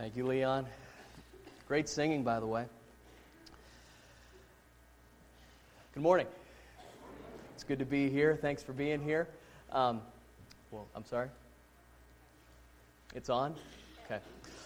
Thank you, Leon. Great singing, by the way. Good morning. It's good to be here. Thanks for being here. I'm sorry. It's on? Okay.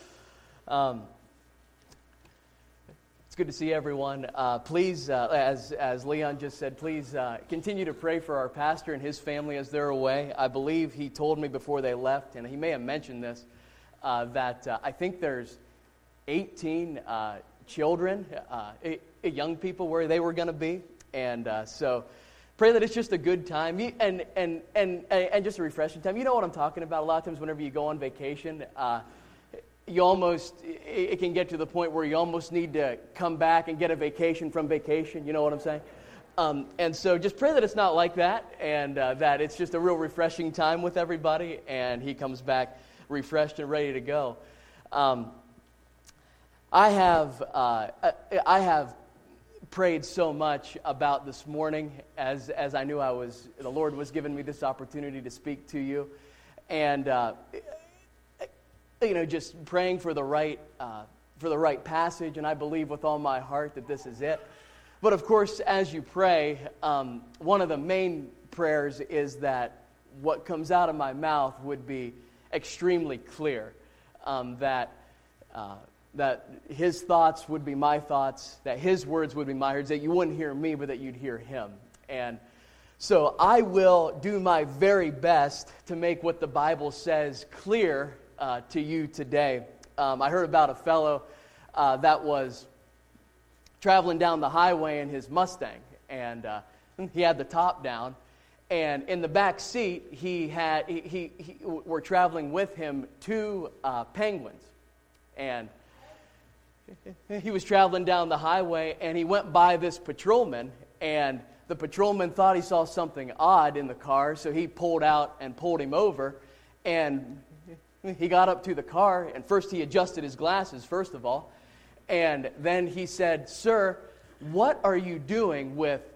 It's good to see everyone. Please, as Leon just said, please continue to pray for our pastor and his family as they're away. I believe he told me before they left, and he may have mentioned this, that I think there's 18 children, young people where they were going to be. And so pray that it's just a good time and just a refreshing time. You know what I'm talking about. A lot of times whenever you go on vacation, it can get to the point where you almost need to come back and get a vacation from vacation. You know what I'm saying? And so just pray that it's not like that, and that it's just a real refreshing time with everybody, and he comes back refreshed and ready to go. I have prayed so much about this morning as I knew the Lord was giving me this opportunity to speak to you, and just praying for the right passage, and I believe with all my heart that this is it. But of course, as you pray, one of the main prayers is that what comes out of my mouth would be extremely clear, that his thoughts would be my thoughts, that his words would be my words, that you wouldn't hear me, but that you'd hear him. And so I will do my very best to make what the Bible says clear to you today. I heard about a fellow that was traveling down the highway in his Mustang, and he had the top down. And in the back seat, he were traveling with him two penguins. And he was traveling down the highway, and he went by this patrolman, and the patrolman thought he saw something odd in the car, so he pulled out and pulled him over. And he got up to the car, and first he adjusted his glasses, first of all. And then he said, "Sir, what are you doing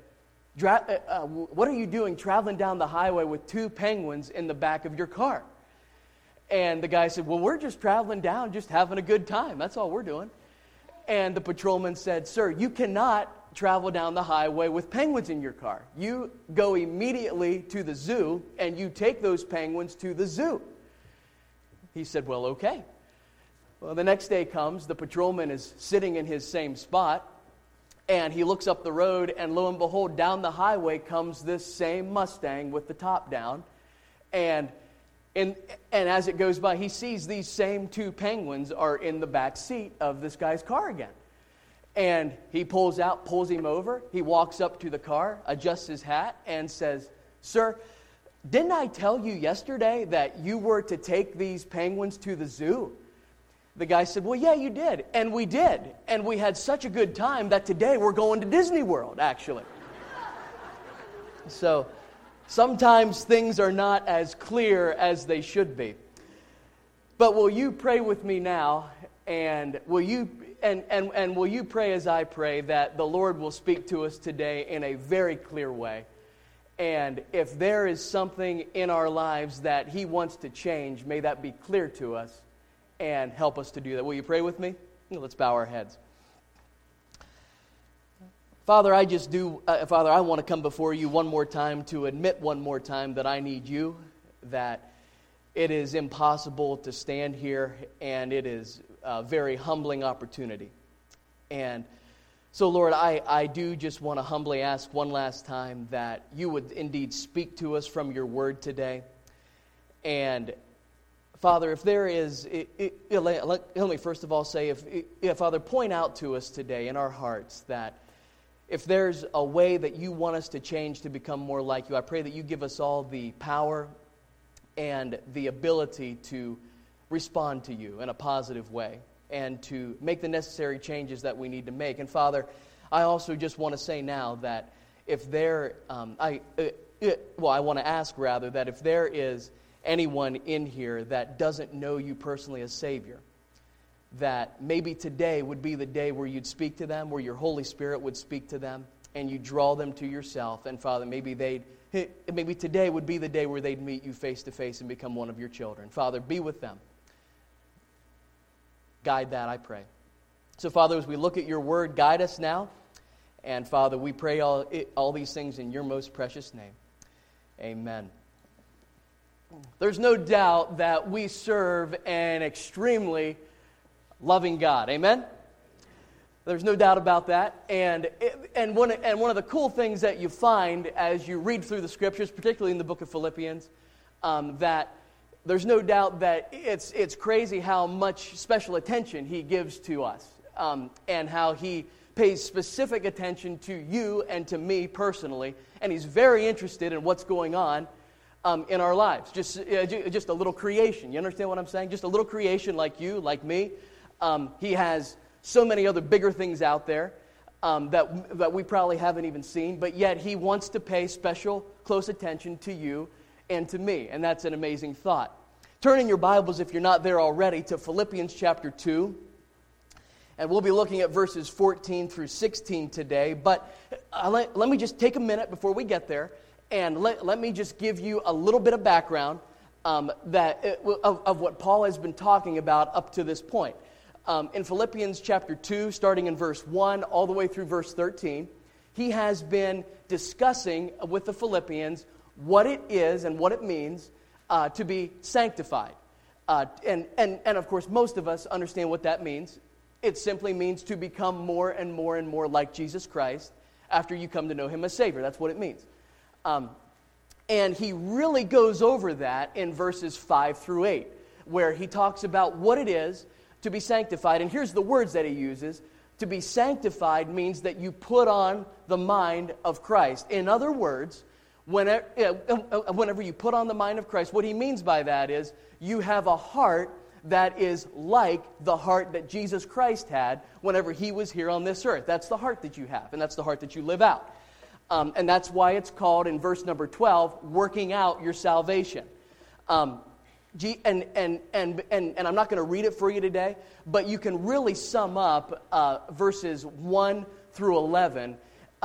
traveling down the highway with two penguins in the back of your car?" And the guy said, "Well, we're just traveling down, just having a good time. That's all we're doing." And the patrolman said, "Sir, you cannot travel down the highway with penguins in your car. You go immediately to the zoo, and you take those penguins to the zoo." He said, "Well, okay." Well, the next day comes, the patrolman is sitting in his same spot, and he looks up the road, and lo and behold, down the highway comes this same Mustang with the top down. And as it goes by, he sees these same two penguins are in the back seat of this guy's car again. And he pulls him over. He walks up to the car, adjusts his hat, and says, "Sir, didn't I tell you yesterday that you were to take these penguins to the zoo?" The guy said, "Well, yeah, you did. And we did. And we had such a good time that today we're going to Disney World, actually." So sometimes things are not as clear as they should be. But will you pray with me now? And will you pray as I pray that the Lord will speak to us today in a very clear way? And if there is something in our lives that He wants to change, may that be clear to us and help us to do that. Will you pray with me? Let's bow our heads. Father, I want to come before you one more time to admit one more time that I need you, that it is impossible to stand here, and it is a very humbling opportunity. And so, Lord, I do just want to humbly ask one last time that you would indeed speak to us from your word today. And Father, if there is, let me first of all say, Father, point out to us today in our hearts that if there's a way that you want us to change to become more like you, I pray that you give us all the power and the ability to respond to you in a positive way and to make the necessary changes that we need to make. And Father, I also just want to say now that if there, I want to ask rather that if there is anyone in here that doesn't know you personally as Savior, that maybe today would be the day where you'd speak to them, where your Holy Spirit would speak to them, and you draw them to yourself. And Father, maybe today would be the day where they'd meet you face to face and become one of your children. Father, be with them. guide that, I pray. So, Father, as we look at your word, guide us now. And, Father, we pray all these things in your most precious name. Amen. There's no doubt that we serve an extremely loving God. Amen? There's no doubt about that. And one of the cool things that you find as you read through the Scriptures, particularly in the book of Philippians, that there's no doubt that it's crazy how much special attention he gives to us, and how he pays specific attention to you and to me personally, and he's very interested in what's going on in our lives. Just a little creation. You understand what I'm saying? Just a little creation like you, like me. He has so many other bigger things out there that we probably haven't even seen, but yet he wants to pay special, close attention to you and to me, and that's an amazing thought. Turn in your Bibles, if you're not there already, to Philippians chapter 2, and we'll be looking at verses 14 through 16 today, but let me just take a minute before we get there, and let me just give you a little bit of background of what Paul has been talking about up to this point. In Philippians chapter 2, starting in verse 1 all the way through verse 13, he has been discussing with the Philippians what it is and what it means to be sanctified. And of course, most of us understand what that means. It simply means to become more and more and more like Jesus Christ after you come to know him as Savior. That's what it means. And he really goes over that in verses 5 through 8, where he talks about what it is to be sanctified. And here's the words that he uses. To be sanctified means that you put on the mind of Christ. In other words, whenever you put on the mind of Christ, what he means by that is you have a heart that is like the heart that Jesus Christ had whenever he was here on this earth. That's the heart that you have, and that's the heart that you live out. And that's why it's called, in verse number 12, working out your salvation. And I'm not going to read it for you today, but you can really sum up verses 1 through 11,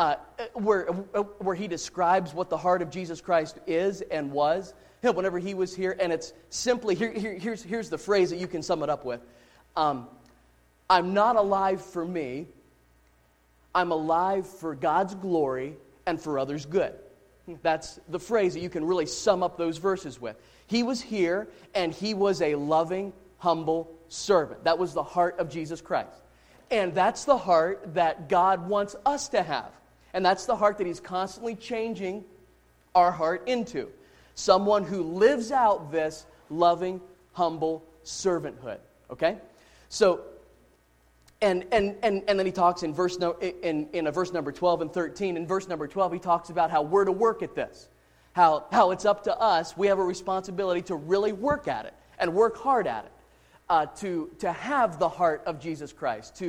where he describes what the heart of Jesus Christ is and was whenever he was here. And it's simply, here's the phrase that you can sum it up with. I'm not alive for me. I'm alive for God's glory and for others' good. That's the phrase that you can really sum up those verses with. He was here, and he was a loving, humble servant. That was the heart of Jesus Christ. And that's the heart that God wants us to have. And that's the heart that he's constantly changing our heart into. Someone who lives out this loving, humble servanthood. Okay? So, and then he talks in verse number 12 and 13. In verse number 12, he talks about how we're to work at this. How it's up to us. We have a responsibility to really work at it and work hard at it. To have the heart of Jesus Christ.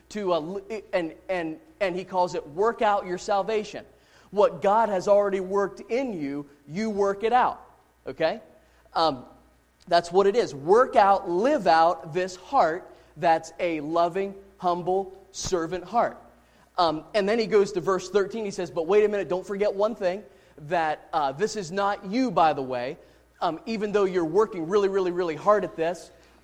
And he calls it work out your salvation. What God has already worked in you, you work it out. Okay? That's what it is. Work out, live out this heart that's a loving, humble, servant heart. And then he goes to verse 13. He says, but wait a minute, don't forget one thing. That this is not you, by the way. Even though you're working really, really, really hard at this,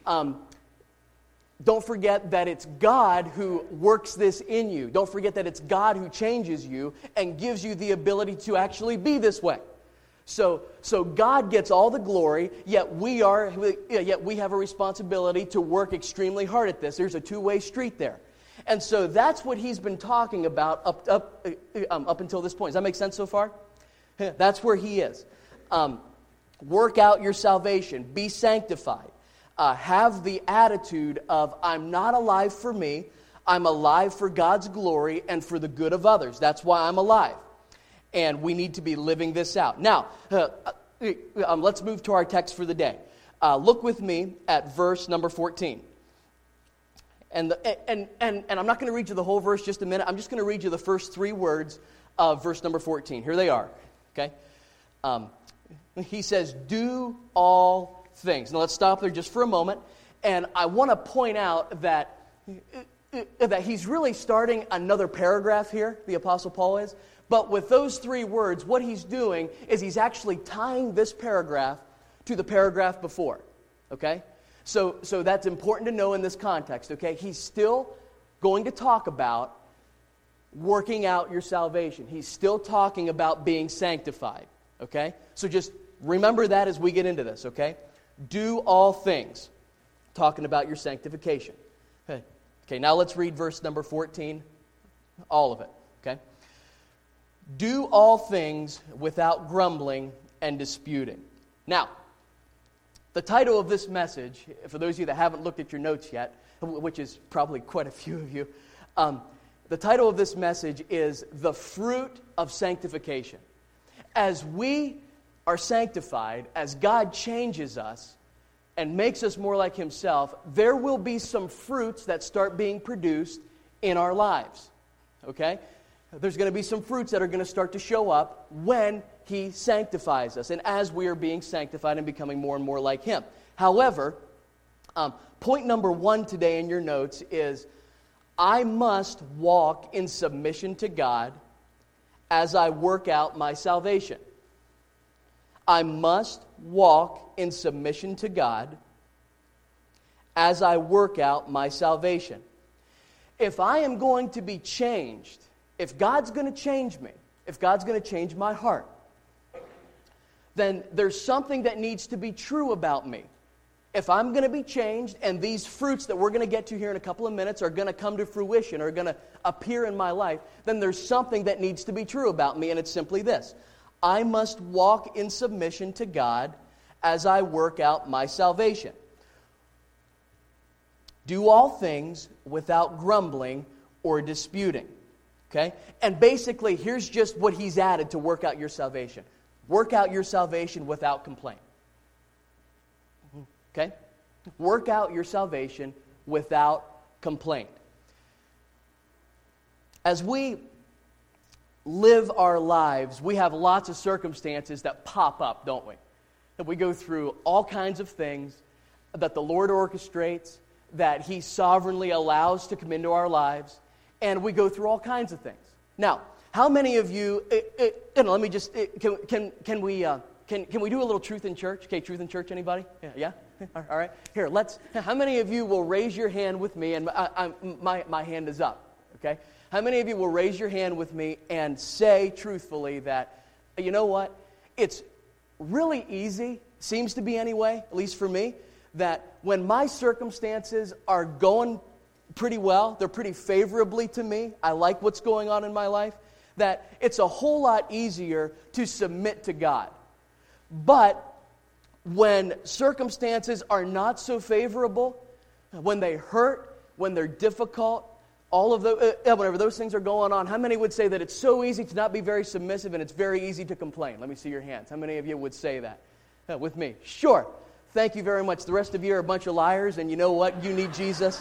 don't forget that it's God who works this in you. Don't forget that it's God who changes you and gives you the ability to actually be this way. So God gets all the glory, yet we have a responsibility to work extremely hard at this. There's a two-way street there. And so that's what he's been talking about up until this point. Does that make sense so far? That's where he is. Work out your salvation. Be sanctified. Have the attitude of, I'm not alive for me. I'm alive for God's glory and for the good of others. That's why I'm alive. And we need to be living this out. Now, let's move to our text for the day. Look with me at verse number 14. And I'm not going to read you the whole verse just a minute. I'm just going to read you the first three words of verse number 14. Here they are. Okay? He says, do all things. Now let's stop there just for a moment. And I want to point out that he's really starting another paragraph here, the Apostle Paul is. But with those three words, what he's doing is he's actually tying this paragraph to the paragraph before. Okay? So that's important to know in this context, okay? He's still going to talk about working out your salvation. He's still talking about being sanctified, okay? So just remember that as we get into this, okay? Do all things, talking about your sanctification. Okay, now let's read verse number 14, all of it, okay? Do all things without grumbling and disputing. Now, the title of this message, for those of you that haven't looked at your notes yet, which is probably quite a few of you, the title of this message is The Fruit of Sanctification. As we are sanctified, as God changes us and makes us more like Himself, there will be some fruits that start being produced in our lives, okay? There's going to be some fruits that are going to start to show up when He sanctifies us and as we are being sanctified and becoming more and more like Him. However, point number 1 today in your notes is, I must walk in submission to God as I work out my salvation. I must walk in submission to God as I work out my salvation. If I am going to be changed, if God's going to change me, if God's going to change my heart, then there's something that needs to be true about me. If I'm going to be changed and these fruits that we're going to get to here in a couple of minutes are going to come to fruition, are going to appear in my life, then there's something that needs to be true about me, and it's simply this. I must walk in submission to God as I work out my salvation. Do all things without grumbling or disputing. Okay? And basically, here's just what He's added to work out your salvation. Work out your salvation without complaint. Okay? Work out your salvation without complaint. As we live our lives, we have lots of circumstances that pop up, don't we? That we go through all kinds of things that the Lord orchestrates, that He sovereignly allows to come into our lives, and we go through all kinds of things. Now, how many of you, let me just, can we do a little truth in church? Okay, truth in church, anybody? Yeah? All right. Here, how many of you will raise your hand with me, and my hand is up, okay? How many of you will raise your hand with me and say truthfully that, you know what, it's really easy, seems to be anyway, at least for me, that when my circumstances are going pretty well, they're pretty favorably to me, I like what's going on in my life, that it's a whole lot easier to submit to God. But when circumstances are not so favorable, when they hurt, when they're difficult, all of those, whenever those things are going on, how many would say that it's so easy to not be very submissive and it's very easy to complain? Let me see your hands. How many of you would say that with me? Sure. Thank you very much. The rest of you are a bunch of liars, and you know what? You need Jesus.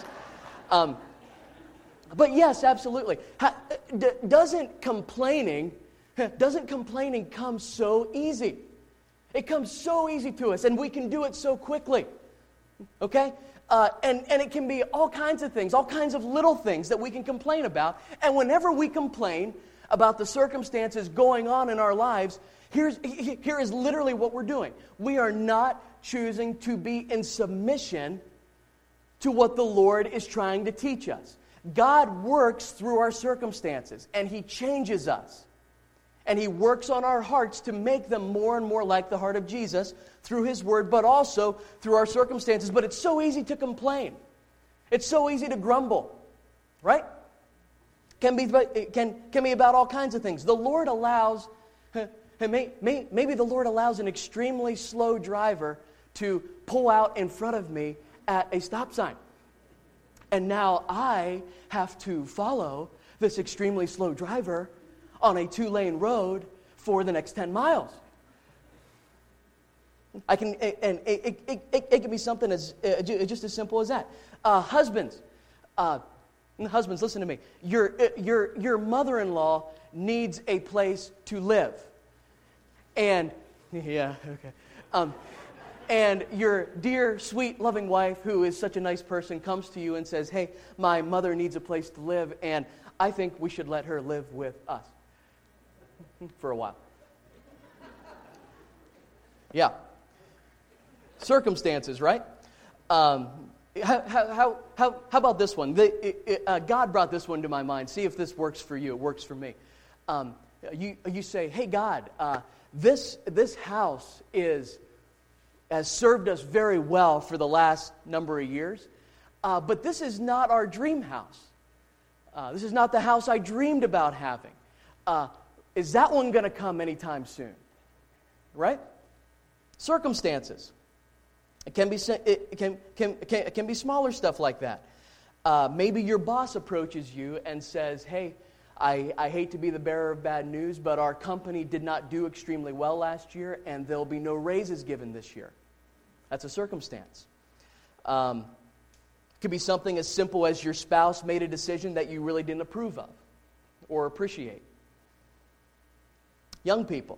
But yes, absolutely. Doesn't complaining come so easy? It comes so easy to us, and we can do it so quickly. Okay? And it can be all kinds of things, all kinds of little things that we can complain about. And whenever we complain about the circumstances going on in our lives, here is literally what we're doing. We are not choosing to be in submission to what the Lord is trying to teach us. God works through our circumstances, and He changes us. And He works on our hearts to make them more and more like the heart of Jesus through His Word, but also through our circumstances. But it's so easy to complain. It's so easy to grumble, right? Can be about all kinds of things. The Lord allows, maybe the Lord allows an extremely slow driver to pull out in front of me at a stop sign. And now I have to follow this extremely slow driver on a 2-lane road for the next 10 miles. It can be something as just as simple as that. Husbands, listen to me. Your mother-in-law needs a place to live, and and your dear, sweet, loving wife, who is such a nice person, comes to you and says, "Hey, my mother needs a place to live, and I think we should let her live with us for a while." Yeah. Circumstances, right? How about this one? God brought this one to my mind. See if this works for you. It works for me. You say, hey, God, this house has served us very well for the last number of years, but this is not our dream house. This is not the house I dreamed about having. Is that one going to come anytime soon? Right? Circumstances. It can be smaller stuff like that. Maybe your boss approaches you and says, hey, I hate to be the bearer of bad news, but our company did not do extremely well last year, and there'll be no raises given this year. That's a circumstance. It could be something as simple as your spouse made a decision that you really didn't approve of or appreciate. Young people,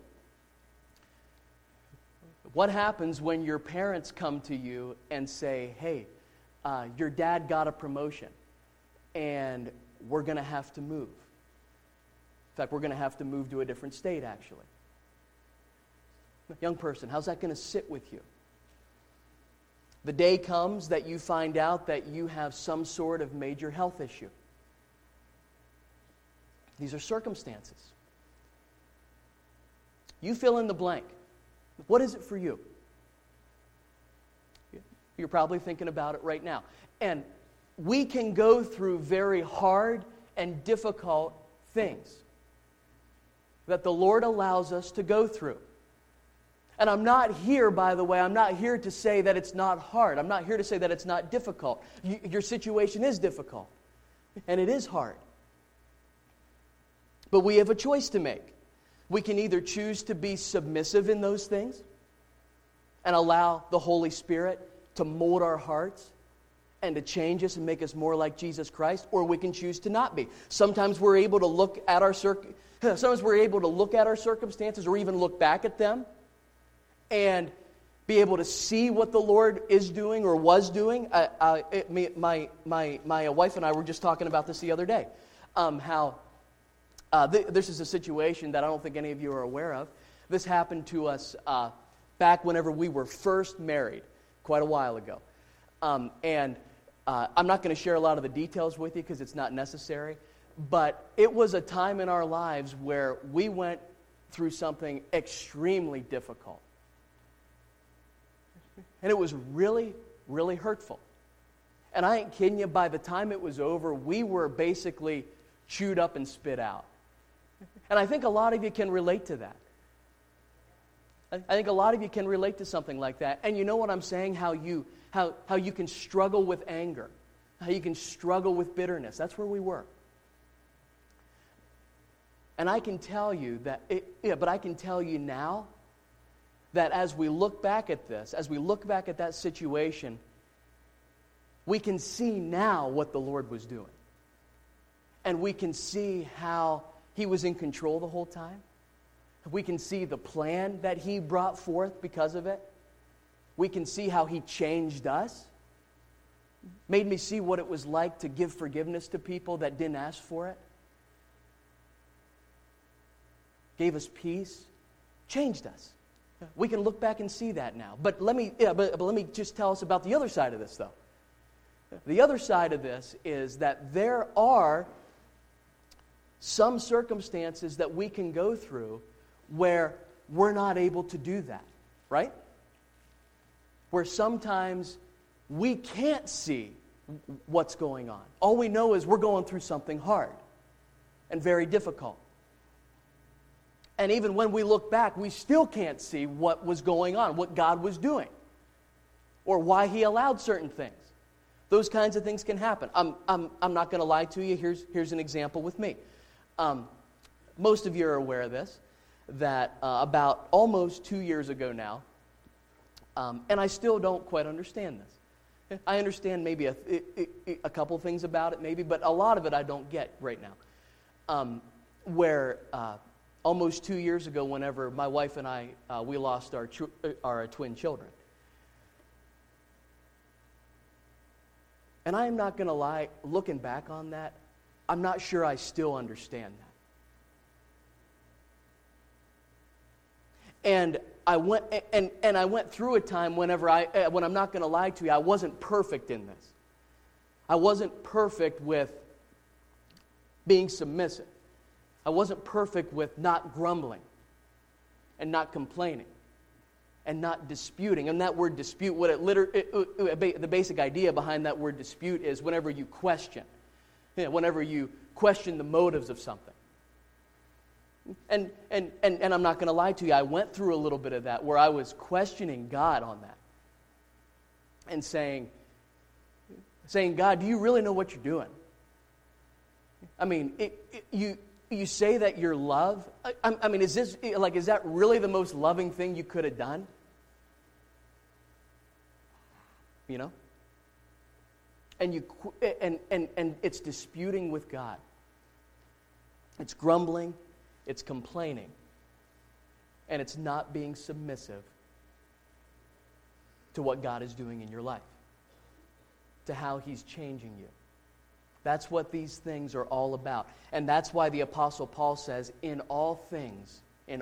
what happens when your parents come to you and say, hey, your dad got a promotion, and we're going to have to move? In fact, we're going to have to move to a different state, actually. Young person, how's that going to sit with you? The day comes that you find out that you have some sort of major health issue. These are circumstances. You fill in the blank. What is it for you? You're probably thinking about it right now. And we can go through very hard and difficult things that the Lord allows us to go through. And I'm not here, by the way, I'm not here to say that it's not hard. I'm not here to say that it's not difficult. Your situation is difficult, and it is hard. But we have a choice to make. We can either choose to be submissive in those things and allow the Holy Spirit to mold our hearts and to change us and make us more like Jesus Christ, or we can choose to not be. Sometimes we're able to look at our circumstances or even look back at them and be able to see what the Lord is doing or was doing. My wife and I were just talking about this the other day. This is a situation that I don't think any of you are aware of. This happened to us back whenever we were first married, quite a while ago. I'm not going to share a lot of the details with you because it's not necessary, but it was a time in our lives where we went through something extremely difficult. And it was really, really hurtful. And I ain't kidding you, by the time it was over, we were basically chewed up and spit out. And I think a lot of you can relate to that. I think a lot of you can relate to something like that. And you know what I'm saying? How you can struggle with anger. How you can struggle with bitterness. That's where we were. And I can tell you but I can tell you now that as we look back at this, as we look back at that situation, we can see now what the Lord was doing. And we can see how He was in control the whole time. We can see the plan that He brought forth because of it. We can see how He changed us. Made me see what it was like to give forgiveness to people that didn't ask for it. Gave us peace. Changed us. We can look back and see that now. But let me just tell us about the other side of this, though. The other side of this is that there are some circumstances that we can go through where we're not able to do that, right? Where sometimes we can't see what's going on. All we know is we're going through something hard and very difficult. And even when we look back, we still can't see what was going on, what God was doing, or why He allowed certain things. Those kinds of things can happen. I'm not going to lie to you. Here's an example with me. Most of you are aware of this, that about almost 2 years ago now, and I still don't quite understand this. I understand maybe a couple things about it, maybe, but a lot of it I don't get right now. Where almost 2 years ago, whenever my wife and I, we lost our twin children. And I'm not going to lie, looking back on that, I'm not sure I still understand And I went through a time when I'm not going to lie to you, I wasn't perfect in this. I wasn't perfect with being submissive. I wasn't perfect with not grumbling and not complaining and not disputing. And that word dispute, the basic idea behind that word dispute is whenever you question. Whenever you question the motives of something. And I'm not going to lie to you, I went through a little bit of that where I was questioning God on that. And saying, God, do you really know what you're doing? I mean, you say that you're love. I mean, is that really the most loving thing you could have done? You know? And it's disputing with God. It's grumbling, it's complaining, and it's not being submissive to what God is doing in your life, to how He's changing you. That's what these things are all about. And that's why the Apostle Paul says, in all things,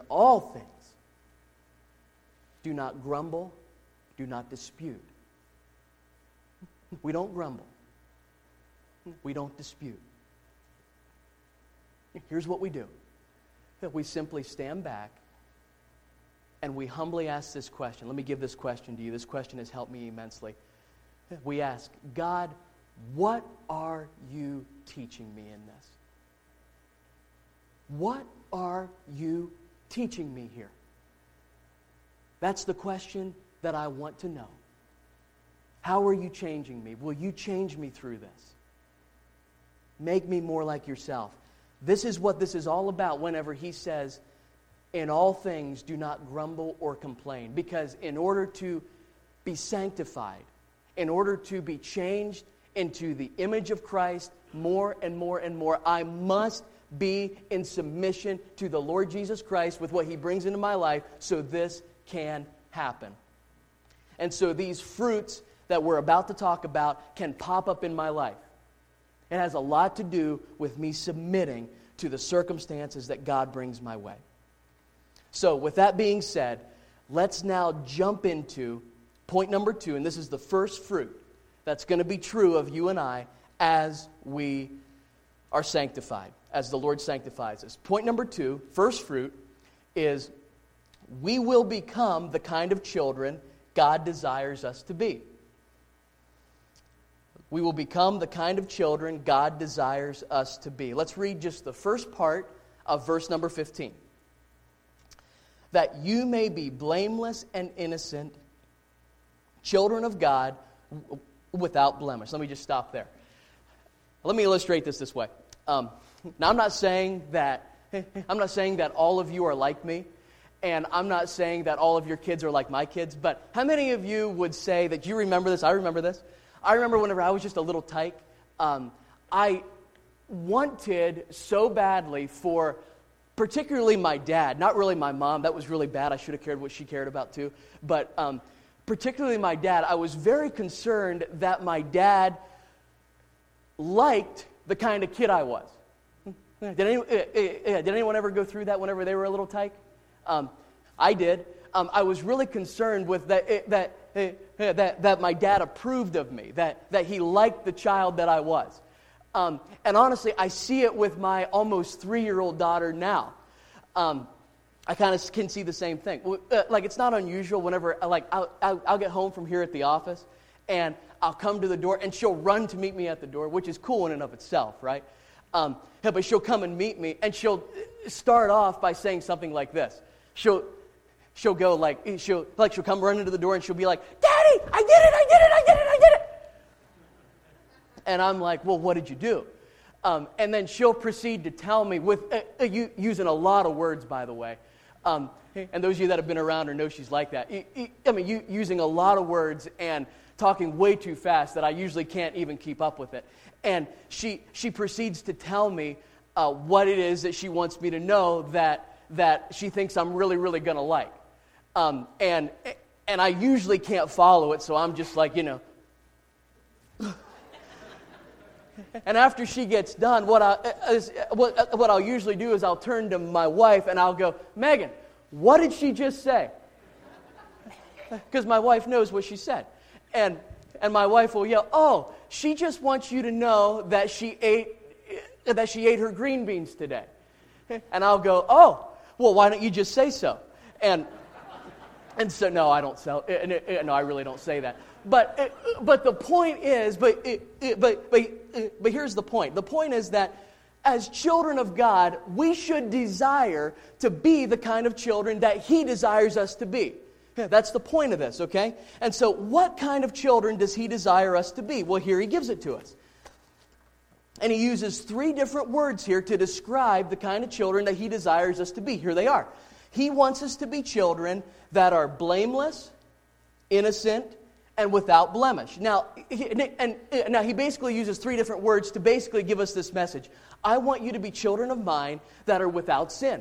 do not grumble, do not dispute. We don't grumble. We don't dispute. Here's what we do. We simply stand back and we humbly ask this question. Let me give this question to you. This question has helped me immensely. We ask, God, what are you teaching me in this? What are you teaching me here? That's the question that I want to know. How are you changing me? Will you change me through this? Make me more like yourself. This is what this is all about whenever he says, in all things do not grumble or complain. Because in order to be sanctified, in order to be changed into the image of Christ more and more and more, I must be in submission to the Lord Jesus Christ with what He brings into my life so this can happen. And so these fruits that we're about to talk about can pop up in my life. It has a lot to do with me submitting to the circumstances that God brings my way. So with that being said, let's now jump into point number 2, and this is the first fruit that's going to be true of you and I as we are sanctified, as the Lord sanctifies us. Point number 2, first fruit, is we will become the kind of children God desires us to be. We will become the kind of children God desires us to be. Let's read just the first part of verse number 15. That you may be blameless and innocent, children of God without blemish. Let me just stop there. Let me illustrate this way. Now, I'm not saying that all of you are like me, and I'm not saying that all of your kids are like my kids, but how many of you would say that you remember this? I remember this. I remember whenever I was just a little tyke, I wanted so badly for particularly my dad, not really my mom. That was really bad. I should have cared what she cared about too. But particularly my dad, I was very concerned that my dad liked the kind of kid I was. Did anyone ever go through that whenever they were a little tyke? I did. I was really concerned with that my dad approved of me, that he liked the child that I was. And honestly, I see it with my almost 3-year-old daughter now. I kind of can see the same thing. It's not unusual whenever, I'll get home from here at the office, and I'll come to the door, and she'll run to meet me at the door, which is cool in and of itself, right? But she'll come and meet me, and she'll start off by saying something like this. She'll come running to the door, and she'll be like, "Daddy, I did it! And I'm like, well, what did you do? And then she'll proceed to tell me with using a lot of words, by the way. And those of you that have been around her know she's like that. Using a lot of words and talking way too fast that I usually can't even keep up with it. And she proceeds to tell me what it is that she wants me to know that she thinks I'm really, really going to like. And I usually can't follow it, so I'm just like, And after she gets done, what I'll usually do is I'll turn to my wife and I'll go, "Megan, What did she just say? Because my wife knows what she said. And my wife will yell, oh, she just wants you to know that she ate her green beans today. And I'll go, oh, well, why don't you just say so? And so, no, I don't sell. No, I really don't say that. But the point is, but here's the point. The point is that as children of God, we should desire to be the kind of children that He desires us to be. That's the point of this, okay? And so what kind of children does He desire us to be? Well, here He gives it to us. And He uses 3 different words here to describe the kind of children that He desires us to be. Here they are. He wants us to be children that are blameless, innocent, and without blemish. Now, he basically uses 3 different words to basically give us this message. I want you to be children of mine that are without sin.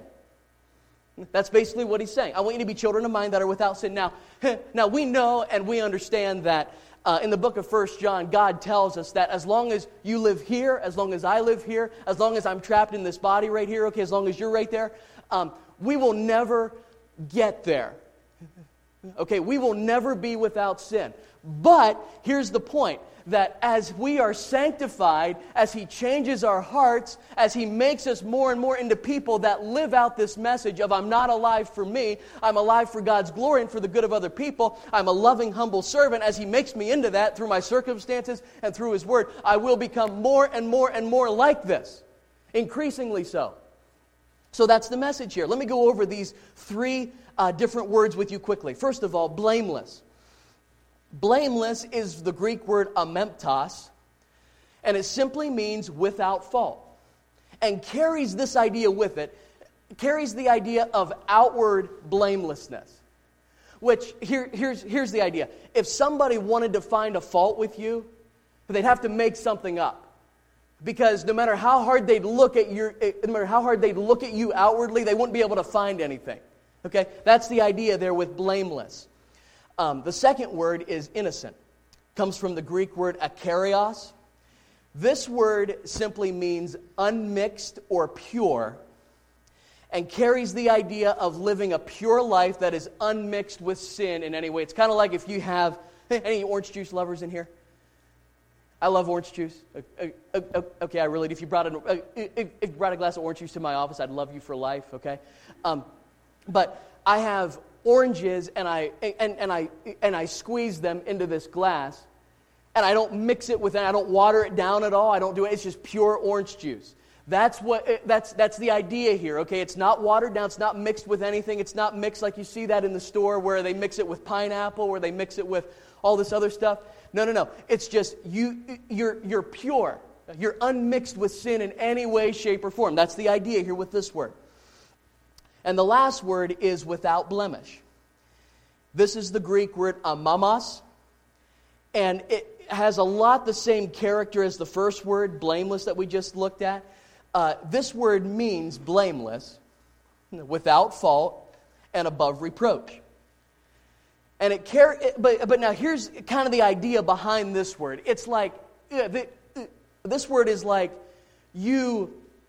That's basically what He's saying. I want you to be children of mine that are without sin. Now we know and we understand that in the book of 1 John, God tells us that as long as you live here, as long as I live here, as long as I'm trapped in this body right here, okay, as long as you're right there, we will never get there. Okay, we will never be without sin. But here's the point, that as we are sanctified, as He changes our hearts, as He makes us more and more into people that live out this message of I'm not alive for me, I'm alive for God's glory and for the good of other people, I'm a loving, humble servant, as He makes me into that through my circumstances and through His Word, I will become more and more and more like this, increasingly so. So that's the message here. Let me go over these 3 different words with you quickly. First of all, blameless. Blameless is the Greek word amemptos, and it simply means without fault, and carries this idea with it, carries the idea of outward blamelessness. Which, here's the idea. If somebody wanted to find a fault with you, they'd have to make something up. Because no matter how hard they'd look at you outwardly, they wouldn't be able to find anything. Okay, that's the idea there with blameless. The second word is innocent. Comes from the Greek word akarios. This word simply means unmixed or pure, and carries the idea of living a pure life that is unmixed with sin in any way. It's kind of like if you have any orange juice lovers in here. I love orange juice. Okay, I really do. If you brought a glass of orange juice to my office, I'd love you for life. Okay, but I have oranges and I squeeze them into this glass, and I don't mix it with it. I don't water it down at all. I don't do it. It's just pure orange juice. That's the idea here. Okay, it's not watered down. It's not mixed with anything. It's not mixed like you see that in the store where they mix it with pineapple, where they mix it with all this other stuff. No. It's just you're pure. You're unmixed with sin in any way, shape, or form. That's the idea here with this word. And the last word is without blemish. This is the Greek word amamos, and it has a lot the same character as the first word, blameless, that we just looked at. This word means blameless, without fault, and above reproach. And but now here's kind of the idea behind this word. It's like this word is like you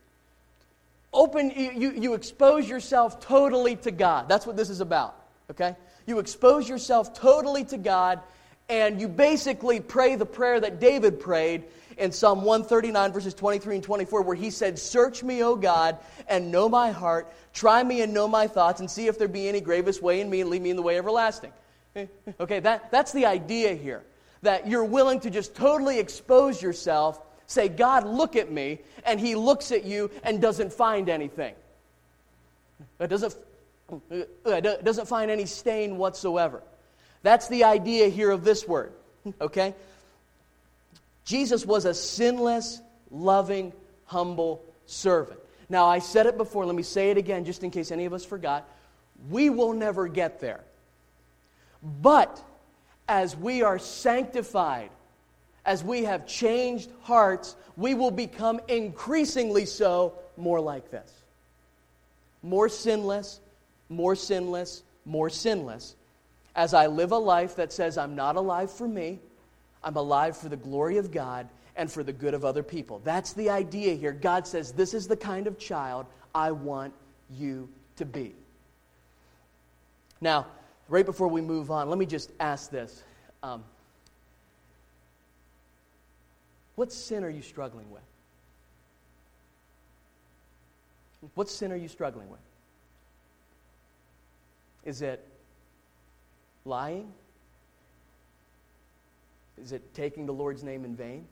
expose yourself totally to God. That's what this is about. Okay, you expose yourself totally to God, and you basically pray the prayer that David prayed in Psalm 139, verses 23 and 24, where he said, "Search me, O God, and know my heart. Try me and know my thoughts, and see if there be any grievous way in me, and lead me in the way everlasting." Okay, that's the idea here. That you're willing to just totally expose yourself, say, "God, look at me," and He looks at you and doesn't find anything. It doesn't find any stain whatsoever. That's the idea here of this word. Okay? Jesus was a sinless, loving, humble servant. Now, I said it before. Let me say it again, just in case any of us forgot. We will never get there. But as we are sanctified, as we have changed hearts, we will become increasingly so more like this. More sinless, more sinless, more sinless. As I live a life that says I'm not alive for me, I'm alive for the glory of God and for the good of other people. That's the idea here. God says, this is the kind of child I want you to be. Now, right before we move on, let me just ask this. What sin are you struggling with? What sin are you struggling with? Is it lying? Is it taking the Lord's name in vain?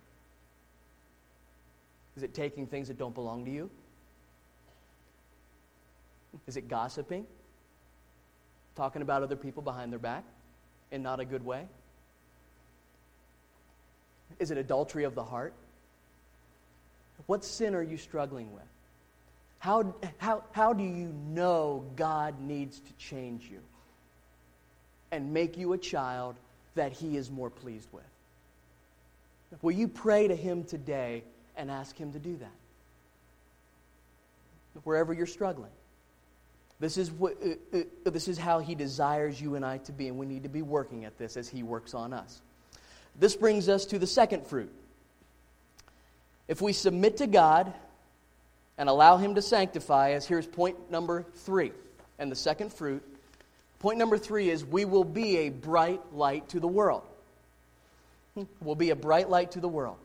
Is it taking things that don't belong to you? Is it gossiping? Talking about other people behind their back in not a good way? Is it adultery of the heart? What sin are you struggling with? How do you know God needs to change you and make you a child that He is more pleased with? Will you pray to Him today and ask Him to do that? Wherever you're struggling. This is how He desires you and I to be, and we need to be working at this as He works on us. This brings us to the second fruit. If we submit to God and allow Him to sanctify us, here's point number 3. And the second fruit, point number 3 is we will be a bright light to the world. We'll be a bright light to the world.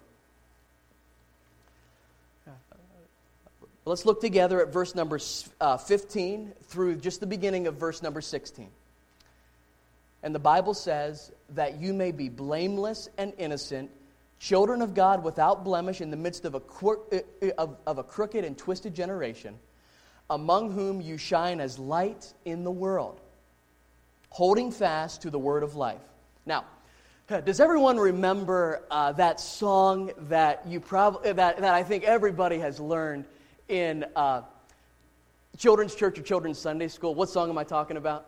Let's look together at verse number 15 through just the beginning of verse number 16. And the Bible says that you may be blameless and innocent, children of God without blemish in the midst of a crooked and twisted generation, among whom you shine as light in the world, holding fast to the word of life. Now, does everyone remember that song that that I think everybody has learned in children's church or children's Sunday school? What song am I talking about?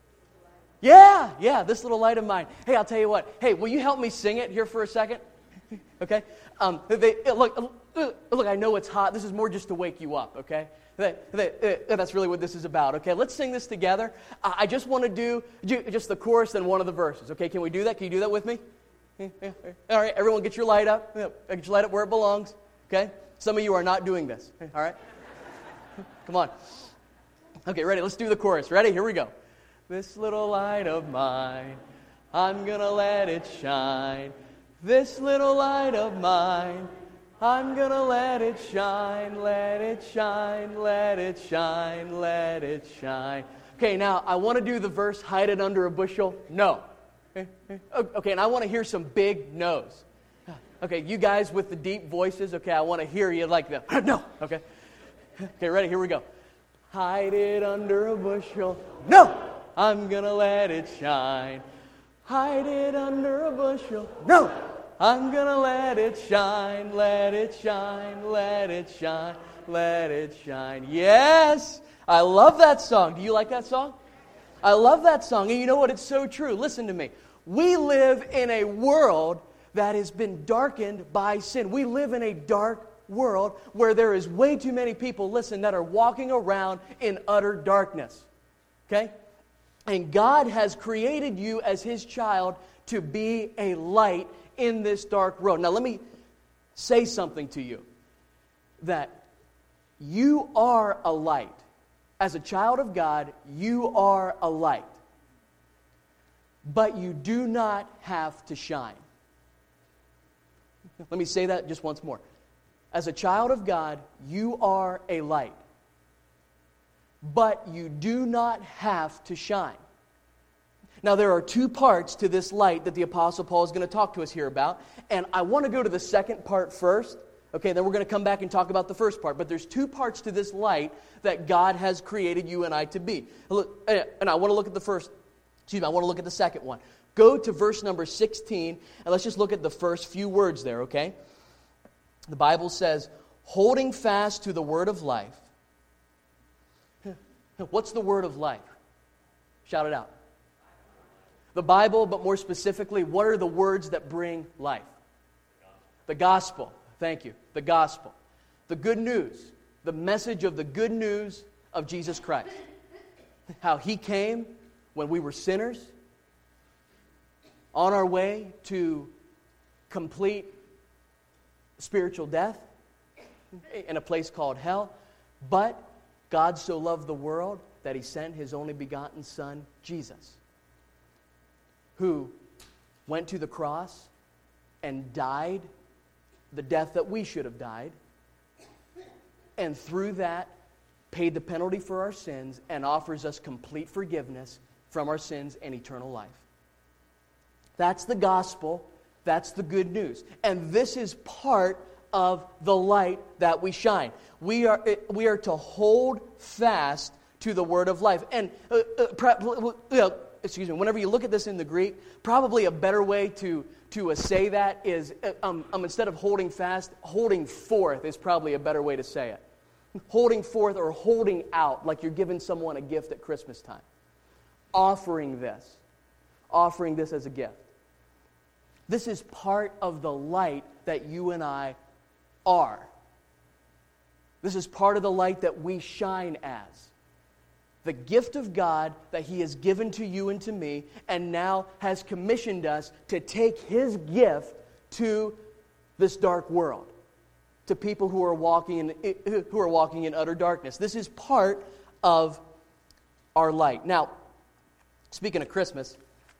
Yeah, This Little Light of Mine. Hey, I'll tell you what. Hey, will you help me sing it here for a second? Okay? Look, I know it's hot. This is more just to wake you up, okay? That's really what this is about, okay? Let's sing this together. I just want to do just the chorus and one of the verses, okay? Can we do that? Can you do that with me? Yeah. All right, everyone get your light up. Get your light up where it belongs, okay? Some of you are not doing this, all right? Come on. Okay, ready? Let's do the chorus. Ready? Here we go. This little light of mine, I'm gonna let it shine. This little light of mine, I'm gonna let it shine, let it shine, let it shine, let it shine. Okay, now I want to do the verse, hide it under a bushel. No. Okay, and I want to hear some big no's. Okay, you guys with the deep voices, okay, I want to hear you like that. No. Okay, ready? Here we go. Hide it under a bushel. No. I'm gonna let it shine. Hide it under a bushel. No. I'm gonna let it shine, let it shine, let it shine, let it shine. Yes! I love that song. Do you like that song? I love that song. And you know what? It's so true. Listen to me. We live in a world that has been darkened by sin. We live in a dark world where there is way too many people, listen, that are walking around in utter darkness. Okay? And God has created you as His child to be a light in this dark world. Now let me say something to you. That you are a light. As a child of God, you are a light. But you do not have to shine. Let me say that just once more. As a child of God, you are a light. But you do not have to shine. Now, there are two parts to this light that the Apostle Paul is going to talk to us here about. And I want to go to the second part first. Okay, then we're going to come back and talk about the first part. But there's two parts to this light that God has created you and I to be. And I want to look at I want to look at the second one. Go to verse number 16, and let's just look at the first few words there, okay? The Bible says, holding fast to the word of life. What's the word of life? Shout it out. The Bible, but more specifically, what are the words that bring life? The gospel. Thank you. The gospel. The good news. The message of the good news of Jesus Christ. How He came when we were sinners, on our way to complete spiritual death in a place called hell. But God so loved the world that He sent His only begotten Son, Jesus, who went to the cross and died the death that we should have died, and through that paid the penalty for our sins and offers us complete forgiveness from our sins and eternal life. That's the gospel. That's the good news. And this is part of the light that we shine. We are to hold fast to the word of life. And whenever you look at this in the Greek, probably a better way to say that is, instead of holding fast, holding forth is probably a better way to say it. Holding forth or holding out, like you're giving someone a gift at Christmas time. Offering this as a gift. This is part of the light that you and I are. This is part of the light that we shine as. The gift of God that He has given to you and to me, and now has commissioned us to take His gift to this dark world, to people who are walking in utter darkness. This is part of our light. Now, speaking of Christmas,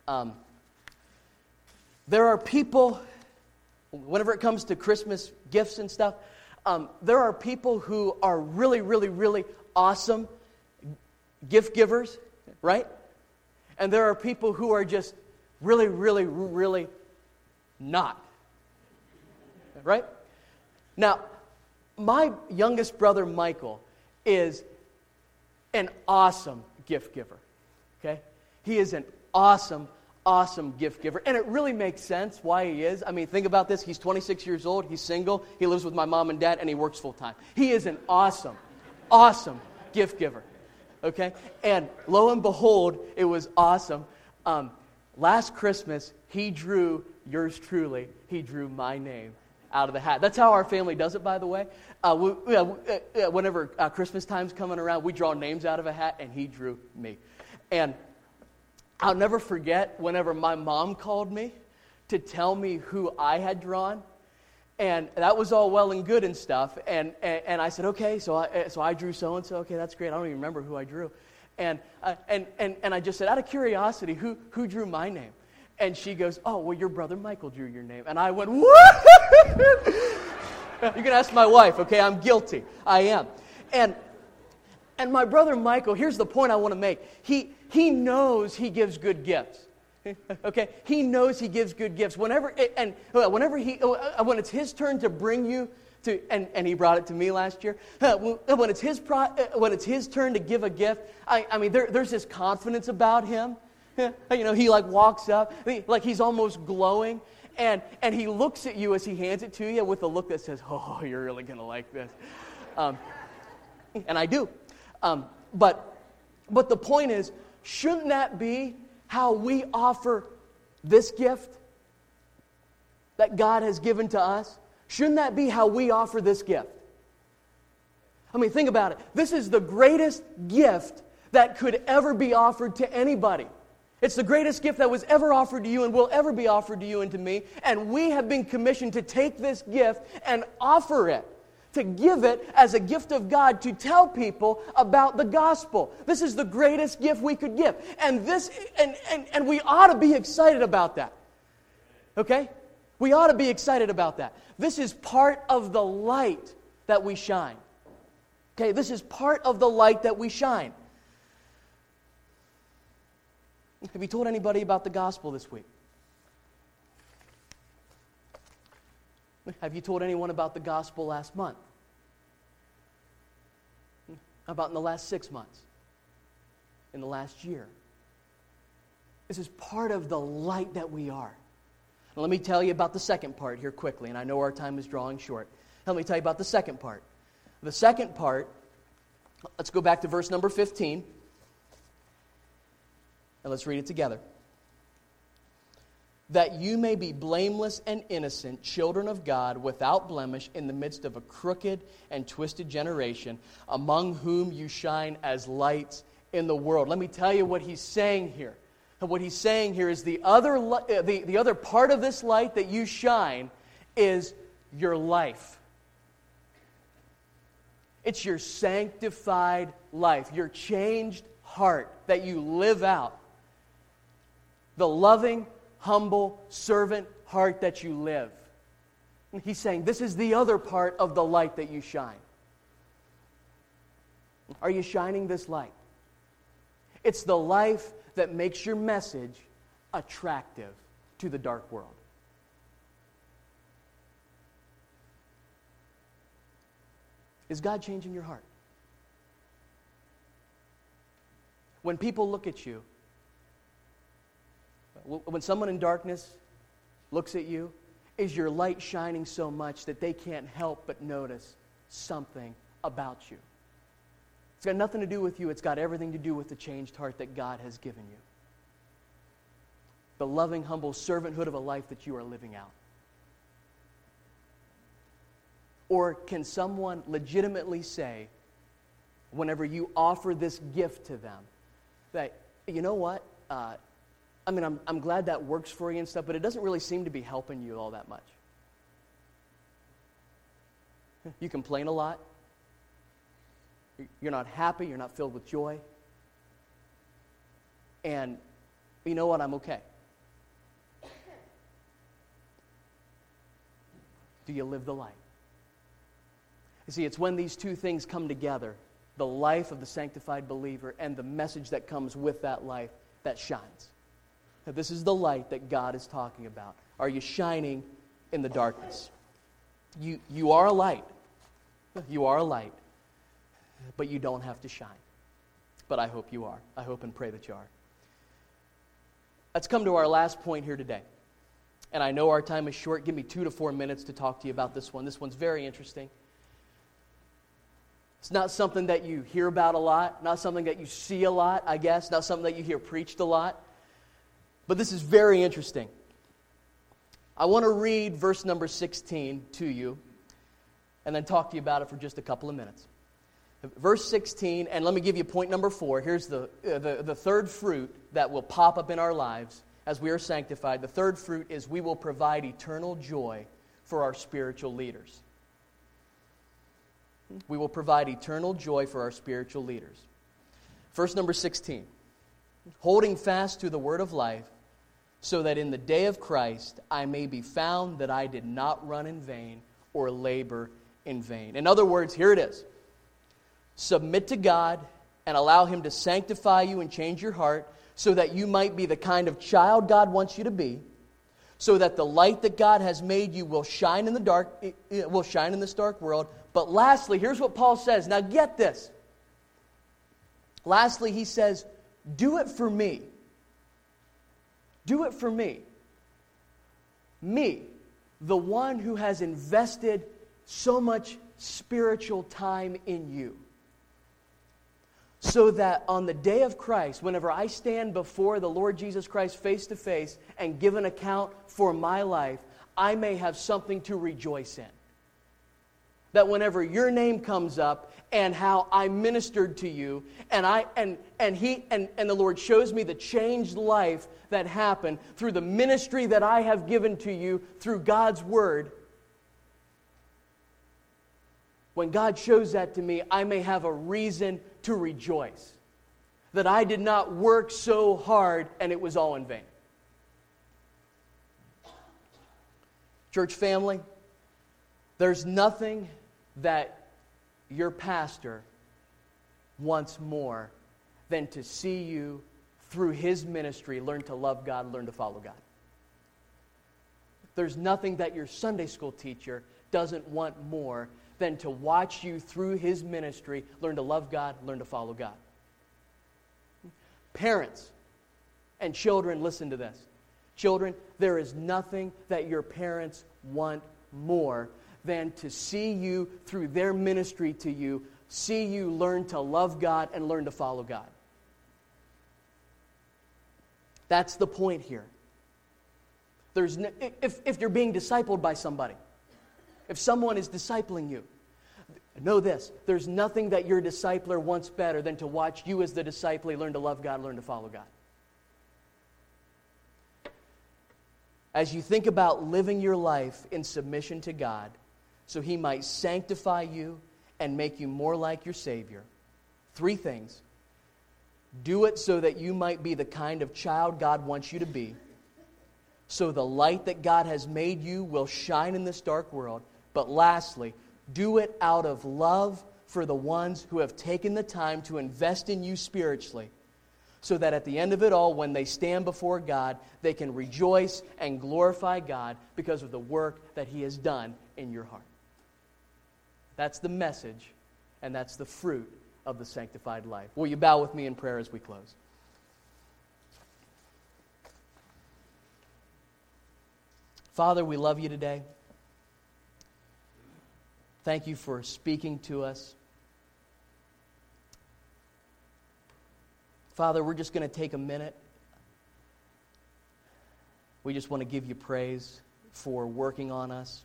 there are people, whenever it comes to Christmas gifts and stuff, there are people who are really, really, really awesome gift givers, right? And there are people who are just really, really, really not, right? Now, my youngest brother, Michael, is an awesome gift giver, okay? He is an awesome gift giver. And it really makes sense why he is. I mean, think about this. He's 26 years old. He's single. He lives with my mom and dad, and he works full time. He is an awesome gift giver, okay? And lo and behold, it was awesome. Last Christmas, he drew yours truly. He drew my name out of the hat. That's how our family does it, by the way. Whenever Christmas time's coming around, we draw names out of a hat, and he drew me. And I'll never forget whenever my mom called me to tell me who I had drawn, and that was all well and good and stuff. And I said, okay, so I drew so and so. Okay, that's great. I don't even remember who I drew, and I just said, out of curiosity, who drew my name? And she goes, oh, well, your brother Michael drew your name. And I went, what? You can ask my wife, okay? I'm guilty. I am. And my brother Michael, here's the point I want to make. He knows he gives good gifts. Okay? He knows he gives good gifts. When it's his turn to bring you to, and he brought it to me last year. When it's his turn to give a gift, I mean, there's this confidence about him. He like walks up, like he's almost glowing, and he looks at you as he hands it to you with a look that says, "Oh, you're really gonna like this," and I do. But the point is, shouldn't that be how we offer this gift that God has given to us? Shouldn't that be how we offer this gift? I mean, think about it. This is the greatest gift that could ever be offered to anybody. It's the greatest gift that was ever offered to you and will ever be offered to you and to me. And we have been commissioned to take this gift and offer it, to give it as a gift of God, to tell people about the gospel. This is the greatest gift we could give. And we ought to be excited about that. Okay? We ought to be excited about that. This is part of the light that we shine. Okay, this is part of the light that we shine. Have you told anybody about the gospel this week? Have you told anyone about the gospel last month? How about in the last 6 months? In the last year? This is part of the light that we are. Now, let me tell you about the second part here quickly, and I know our time is drawing short. Let me tell you about the second part. The second part, let's go back to verse number 15. And let's read it together. That you may be blameless and innocent, children of God, without blemish, in the midst of a crooked and twisted generation, among whom you shine as lights in the world. Let me tell you what he's saying here. And what he's saying here is the other part of this light that you shine is your life. It's your sanctified life, your changed heart that you live out. The loving, humble, servant heart that you live. He's saying this is the other part of the light that you shine. Are you shining this light? It's the life that makes your message attractive to the dark world. Is God changing your heart? When people look at you, when someone in darkness looks at you, is your light shining so much that they can't help but notice something about you? It's got nothing to do with you. It's got everything to do with the changed heart that God has given you. The loving, humble servanthood of a life that you are living out. Or can someone legitimately say, whenever you offer this gift to them, that, you know what, I'm glad that works for you and stuff, but it doesn't really seem to be helping you all that much. You complain a lot. You're not happy. You're not filled with joy. And you know what? I'm okay. Do you live the light? You see, it's when these two things come together, the life of the sanctified believer and the message that comes with that life, that shines. Now, this is the light that God is talking about. Are you shining in the darkness? You are a light. You are a light. But you don't have to shine. But I hope you are. I hope and pray that you are. Let's come to our last point here today. And I know our time is short. Give me 2 to 4 minutes to talk to you about this one. This one's very interesting. It's not something that you hear about a lot, not something that you see a lot, I guess, not something that you hear preached a lot. But this is very interesting. I want to read verse number 16 to you and then talk to you about it for just a couple of minutes. Verse 16, and let me give you point number 4. Here's the third fruit that will pop up in our lives as we are sanctified. The third fruit is we will provide eternal joy for our spiritual leaders. We will provide eternal joy for our spiritual leaders. Verse number 16. Holding fast to the word of life, so that in the day of Christ I may be found that I did not run in vain or labor in vain. In other words, here it is. Submit to God and allow Him to sanctify you and change your heart so that you might be the kind of child God wants you to be, so that the light that God has made you will shine in the dark, will shine in this dark world. But lastly, here's what Paul says. Now get this. Lastly, he says, do it for me. Do it for me. Me, the one who has invested so much spiritual time in you. So that on the day of Christ, whenever I stand before the Lord Jesus Christ face to face and give an account for my life, I may have something to rejoice in. That whenever your name comes up and how I ministered to you, and the Lord shows me the changed life that happened through the ministry that I have given to you through God's Word, when God shows that to me, I may have a reason to rejoice. That I did not work so hard and it was all in vain. Church family, there's nothing that your pastor wants more than to see you through his ministry learn to love God, learn to follow God. There's nothing that your Sunday school teacher doesn't want more than to watch you through his ministry learn to love God, learn to follow God. Parents and children, listen to this. Children, there is nothing that your parents want more than to see you through their ministry to you, see you learn to love God and learn to follow God. That's the point here. There's no, if you're being discipled by somebody, if someone is discipling you, know this, there's nothing that your discipler wants better than to watch you as the disciple learn to love God, learn to follow God. As you think about living your life in submission to God, so He might sanctify you and make you more like your Savior, 3 things. Do it so that you might be the kind of child God wants you to be. So the light that God has made you will shine in this dark world. But lastly, do it out of love for the ones who have taken the time to invest in you spiritually, so that at the end of it all, when they stand before God, they can rejoice and glorify God because of the work that He has done in your heart. That's the message, and that's the fruit of the sanctified life. Will you bow with me in prayer as we close? Father, we love you today. Thank you for speaking to us. Father, we're just going to take a minute. We just want to give you praise for working on us,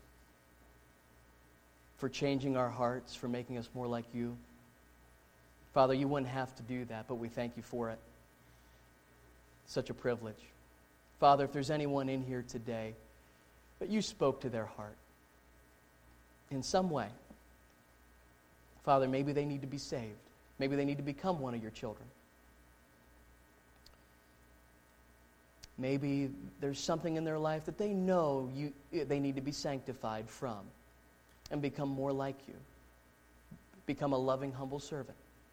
for changing our hearts, for making us more like you. Father, you wouldn't have to do that, but we thank you for it. Such a privilege. Father, if there's anyone in here today that you spoke to their heart in some way, Father, maybe they need to be saved. Maybe they need to become one of your children. Maybe there's something in their life that they know they need to be sanctified from and become more like you. Become a loving, humble servant.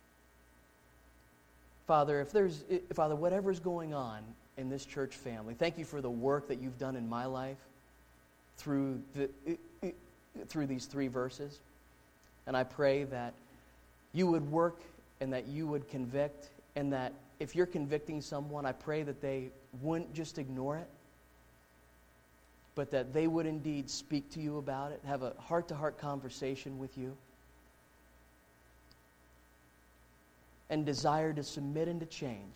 Father, Father, whatever's going on in this church family, thank you for the work that you've done in my life through these 3 verses. And I pray that you would work and that you would convict, and that if you're convicting someone, I pray that they wouldn't just ignore it, but that they would indeed speak to you about it, have a heart-to-heart conversation with you, and desire to submit and to change,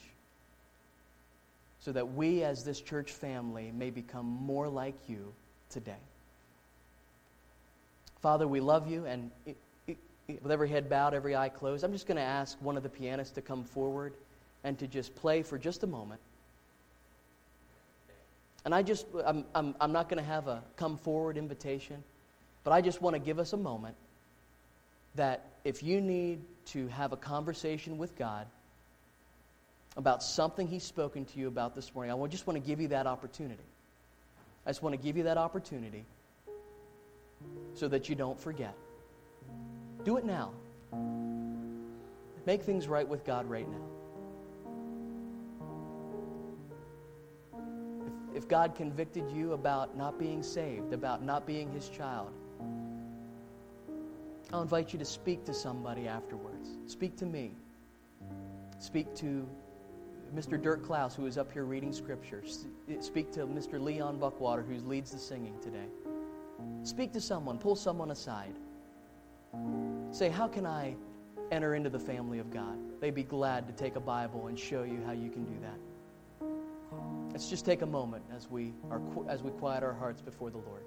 so that we as this church family may become more like you today. Father, we love you, and with every head bowed, every eye closed, I'm just going to ask one of the pianists to come forward and to just play for just a moment. And I'm not going to have a come forward invitation, but I just want to give us a moment that if you need to have a conversation with God about something He's spoken to you about this morning, I just want to give you that opportunity. I just want to give you that opportunity so that you don't forget. Do it now. Make things right with God right now. If God convicted you about not being saved, about not being His child, I'll invite you to speak to somebody afterwards. Speak to me. Speak to Mr. Dirk Klaus, who is up here reading Scripture. Speak to Mr. Leon Buckwater, who leads the singing today. Speak to someone. Pull someone aside. Say, how can I enter into the family of God? They'd be glad to take a Bible and show you how you can do that. Let's just take a moment as we quiet our hearts before the Lord.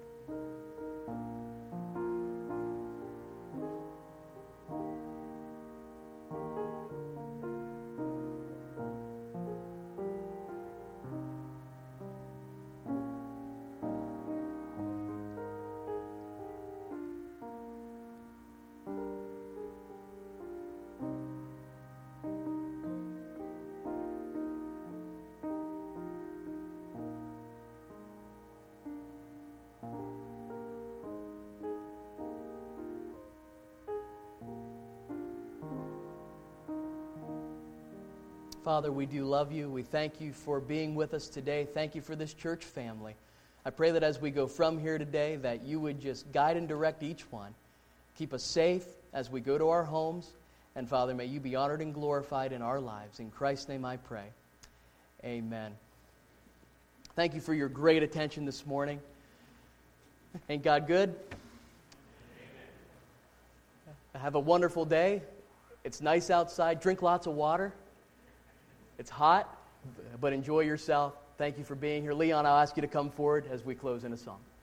Father, we do love you. We thank you for being with us today. Thank you for this church family. I pray that as we go from here today, that you would just guide and direct each one. Keep us safe as we go to our homes. And Father, may you be honored and glorified in our lives. In Christ's name I pray. Amen. Thank you for your great attention this morning. Ain't God good? Amen. Have a wonderful day. It's nice outside. Drink lots of water. It's hot, but enjoy yourself. Thank you for being here. Leon, I'll ask you to come forward as we close in a song.